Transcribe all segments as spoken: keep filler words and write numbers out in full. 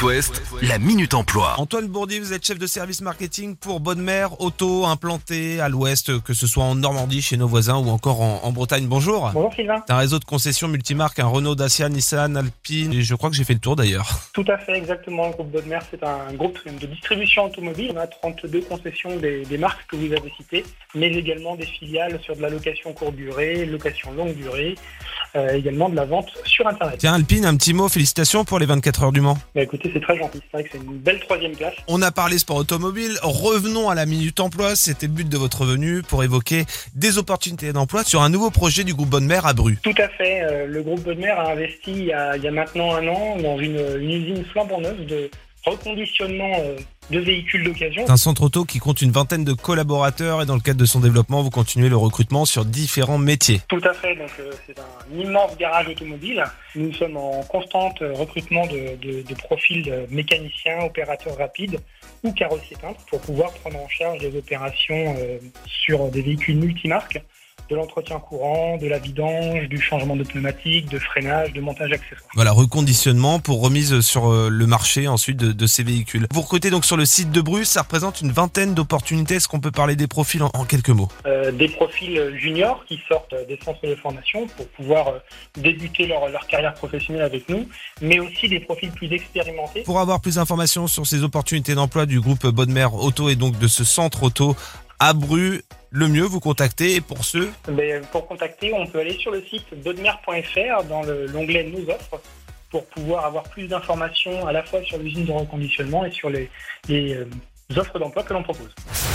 West, la Minute Emploi. Antoine Bourdi, vous êtes chef de service marketing pour Bonne Mère Auto, implanté à l'ouest, que ce soit en Normandie chez nos voisins ou encore en, en Bretagne. Bonjour. Bonjour Sylvain. C'est un réseau de concessions multimarques, un Renault, Dacia, Nissan, Alpine, et je crois que j'ai fait le tour d'ailleurs. Tout à fait, exactement. Le groupe Bonne Mère, c'est un groupe de distribution automobile. On a trente-deux concessions des, des marques que vous avez citées, mais également des filiales sur de la location courte durée, location longue durée, euh, également de la vente sur Internet. Tiens Alpine, un petit mot, félicitations pour les vingt-quatre heures du Mans. Bah écoutez, c'est très gentil. C'est vrai que c'est une belle troisième place. On a parlé sport automobile, revenons à la Minute Emploi. C'était le but de votre venue pour évoquer des opportunités d'emploi sur un nouveau projet du groupe Bonne Mère à Bru. Tout à fait. Euh, le groupe Bonne Mère a investi il y a, il y a maintenant un an dans une, une usine flambant neuve de reconditionnement euh, de véhicules d'occasion. C'est un centre auto qui compte une vingtaine de collaborateurs et dans le cadre de son développement, vous continuez le recrutement sur différents métiers. Tout à fait, donc euh, c'est un immense garage automobile. Nous sommes en constante recrutement de, de, de profils de mécaniciens, opérateurs rapides ou carrossiers peintres pour pouvoir prendre en charge des opérations euh, sur des véhicules multimarques, de l'entretien courant, de la vidange, du changement de pneumatique, de freinage, de montage accessoire. Voilà, reconditionnement pour remise sur le marché ensuite de, de ces véhicules. Vous recrutez donc sur le site de Bru, ça représente une vingtaine d'opportunités. Est-ce qu'on peut parler des profils en, en quelques mots ? euh, Des profils juniors qui sortent des centres de formation pour pouvoir euh, débuter leur, leur carrière professionnelle avec nous, mais aussi des profils plus expérimentés. Pour avoir plus d'informations sur ces opportunités d'emploi du groupe Bonne Mère Auto et donc de ce centre auto à Bru, le mieux vous contacter. Et pour ceux Mais pour contacter, on peut aller sur le site bonnemère point f r dans le, l'onglet Nos offres pour pouvoir avoir plus d'informations à la fois sur l'usine de reconditionnement et sur les, les euh, offres d'emploi que l'on propose.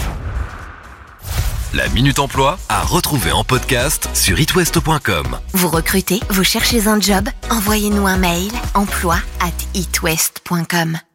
La Minute Emploi à retrouver en podcast sur it west point com. Vous recrutez, vous cherchez un job ? Envoyez-nous un mail emploi arobase it west point com.